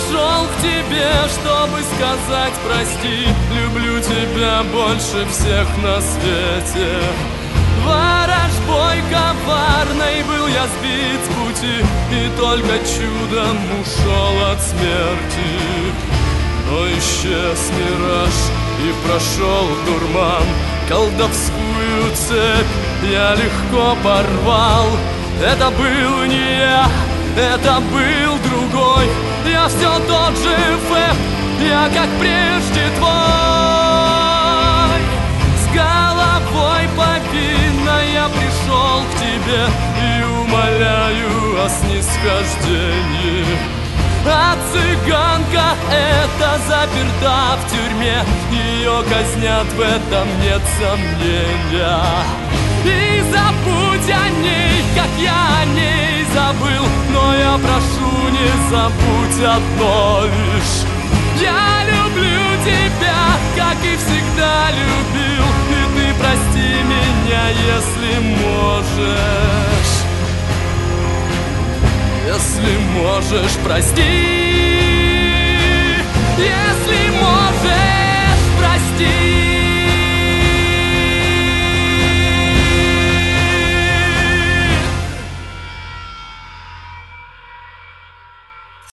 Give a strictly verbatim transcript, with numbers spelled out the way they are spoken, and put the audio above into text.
пришел к тебе, чтобы сказать прости. Люблю тебя больше всех на свете. Ворожбой коварной был я сбит с пути, и только чудом ушел от смерти. Но исчез мираж и прошел дурман, колдовскую цепь я легко порвал. Это был не я, это был другой. Я все тот же Фэб, я как прежде твой. С головой повинной я пришел к тебе и умоляю о снисхождении. А цыганка эта заперта в тюрьме, ее казнят, в этом нет сомнения. И забудь о ней, как я о ней забыл, но я прошу, не забудь одно лишь: я люблю тебя, как и всегда любил, и ты прости меня, если можешь. Если можешь, прости. Если можешь, прости.